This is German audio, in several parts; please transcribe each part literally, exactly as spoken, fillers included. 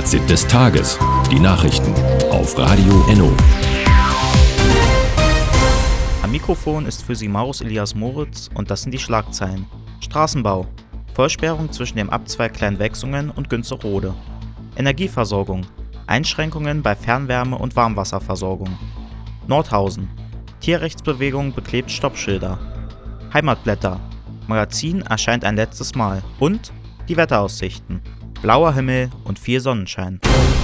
Fazit des Tages. Die Nachrichten auf Radio Enno. Am Mikrofon ist für Sie Maurus Elias Moritz und das sind die Schlagzeilen. Straßenbau. Vollsperrung zwischen dem Abzweig Kleinwechsungen und Günzerode. Energieversorgung. Einschränkungen bei Fernwärme- und Warmwasserversorgung. Nordhausen. Tierrechtsbewegung beklebt Stoppschilder. Heimatblätter. Magazin erscheint ein letztes Mal. Und die Wetteraussichten. Blauer Himmel und viel Sonnenschein.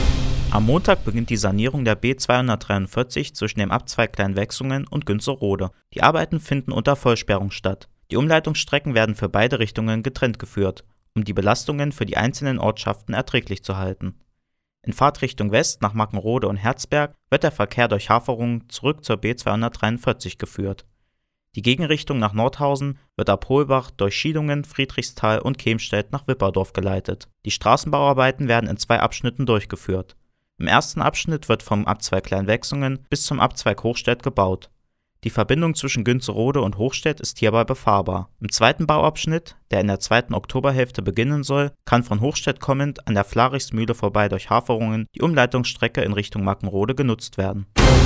Am Montag beginnt die Sanierung der B zweihundertdreiundvierzig zwischen dem Abzweig Kleinwechsungen und Günzerode. Die Arbeiten finden unter Vollsperrung statt. Die Umleitungsstrecken werden für beide Richtungen getrennt geführt, um die Belastungen für die einzelnen Ortschaften erträglich zu halten. In Fahrtrichtung West nach Mackenrode und Herzberg wird der Verkehr durch Haferungen zurück zur B zweihundertdreiundvierzig geführt. Die Gegenrichtung nach Nordhausen wird ab Holbach durch Schiedungen, Friedrichsthal und Kemstedt nach Wipperdorf geleitet. Die Straßenbauarbeiten werden in zwei Abschnitten durchgeführt. Im ersten Abschnitt wird vom Abzweig Kleinwechsungen bis zum Abzweig Hochstedt gebaut. Die Verbindung zwischen Günzerode und Hochstedt ist hierbei befahrbar. Im zweiten Bauabschnitt, der in der zweiten Oktoberhälfte beginnen soll, kann von Hochstedt kommend an der Flarichsmühle vorbei durch Haferungen die Umleitungsstrecke in Richtung Mackenrode genutzt werden.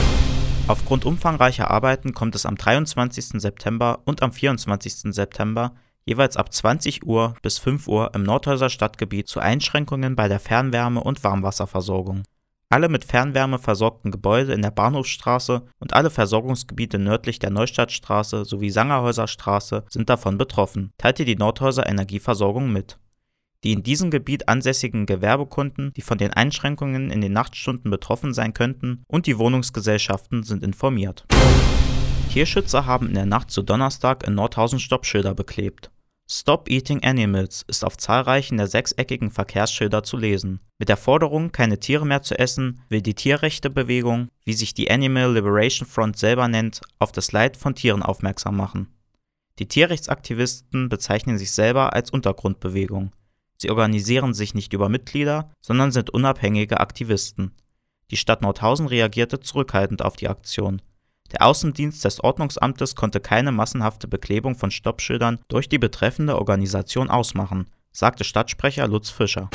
Aufgrund umfangreicher Arbeiten kommt es am dreiundzwanzigsten September und am vierundzwanzigsten September jeweils ab zwanzig Uhr bis fünf Uhr im Nordhäuser Stadtgebiet zu Einschränkungen bei der Fernwärme- und Warmwasserversorgung. Alle mit Fernwärme versorgten Gebäude in der Bahnhofsstraße und alle Versorgungsgebiete nördlich der Neustadtstraße sowie Sangerhäuser Straße sind davon betroffen, teilte die Nordhäuser Energieversorgung mit. Die in diesem Gebiet ansässigen Gewerbekunden, die von den Einschränkungen in den Nachtstunden betroffen sein könnten, und die Wohnungsgesellschaften sind informiert. Tierschützer haben in der Nacht zu Donnerstag in Nordhausen Stoppschilder beklebt. Stop Eating Animals ist auf zahlreichen der sechseckigen Verkehrsschilder zu lesen. Mit der Forderung, keine Tiere mehr zu essen, will die Tierrechtebewegung, wie sich die Animal Liberation Front selber nennt, auf das Leid von Tieren aufmerksam machen. Die Tierrechtsaktivisten bezeichnen sich selber als Untergrundbewegung. Sie organisieren sich nicht über Mitglieder, sondern sind unabhängige Aktivisten. Die Stadt Nordhausen reagierte zurückhaltend auf die Aktion. Der Außendienst des Ordnungsamtes konnte keine massenhafte Beklebung von Stoppschildern durch die betreffende Organisation ausmachen, sagte Stadtsprecher Lutz Fischer.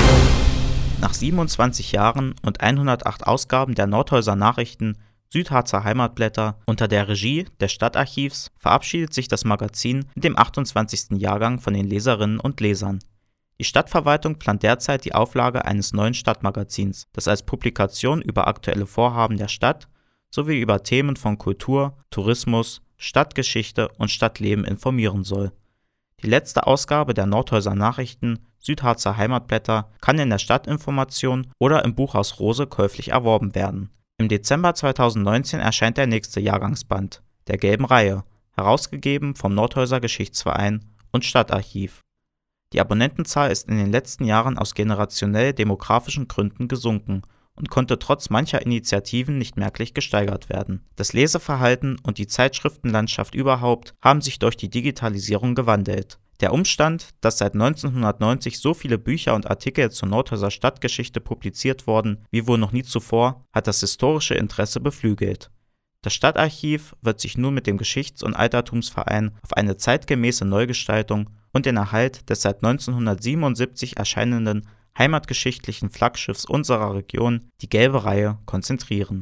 Nach siebenundzwanzig Jahren und hundertacht Ausgaben der Nordhäuser Nachrichten, Südharzer Heimatblätter unter der Regie des Stadtarchivs verabschiedet sich das Magazin mit dem achtundzwanzigsten Jahrgang von den Leserinnen und Lesern. Die Stadtverwaltung plant derzeit die Auflage eines neuen Stadtmagazins, das als Publikation über aktuelle Vorhaben der Stadt sowie über Themen von Kultur, Tourismus, Stadtgeschichte und Stadtleben informieren soll. Die letzte Ausgabe der Nordhäuser Nachrichten, Südharzer Heimatblätter, kann in der Stadtinformation oder im Buchhaus Rose käuflich erworben werden. Im Dezember zweitausendneunzehn erscheint der nächste Jahrgangsband, der Gelben Reihe, herausgegeben vom Nordhäuser Geschichtsverein und Stadtarchiv. Die Abonnentenzahl ist in den letzten Jahren aus generationell-demografischen Gründen gesunken und konnte trotz mancher Initiativen nicht merklich gesteigert werden. Das Leseverhalten und die Zeitschriftenlandschaft überhaupt haben sich durch die Digitalisierung gewandelt. Der Umstand, dass seit neunzehnhundertneunzig so viele Bücher und Artikel zur Nordhäuser Stadtgeschichte publiziert wurden wie wohl noch nie zuvor, hat das historische Interesse beflügelt. Das Stadtarchiv wird sich nun mit dem Geschichts- und Altertumsverein auf eine zeitgemäße Neugestaltung und den Erhalt des seit neunzehnhundertsiebenundsiebzig erscheinenden heimatgeschichtlichen Flaggschiffs unserer Region, die Gelbe Reihe, konzentrieren.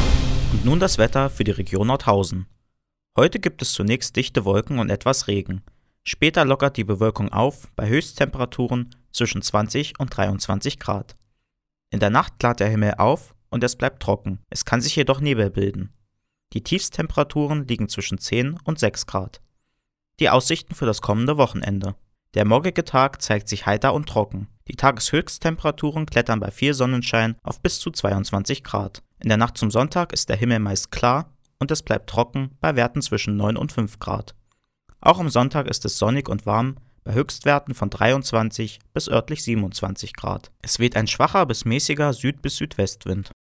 Und nun das Wetter für die Region Nordhausen. Heute gibt es zunächst dichte Wolken und etwas Regen. Später lockert die Bewölkung auf bei Höchsttemperaturen zwischen zwanzig und dreiundzwanzig Grad. In der Nacht klart der Himmel auf und es bleibt trocken, es kann sich jedoch Nebel bilden. Die Tiefstemperaturen liegen zwischen zehn und sechs Grad. Die Aussichten für das kommende Wochenende. Der morgige Tag zeigt sich heiter und trocken. Die Tageshöchsttemperaturen klettern bei viel Sonnenschein auf bis zu zweiundzwanzig Grad. In der Nacht zum Sonntag ist der Himmel meist klar und es bleibt trocken bei Werten zwischen neun und fünf Grad. Auch am Sonntag ist es sonnig und warm bei Höchstwerten von dreiundzwanzig bis örtlich siebenundzwanzig Grad. Es weht ein schwacher bis mäßiger Süd- bis Südwestwind.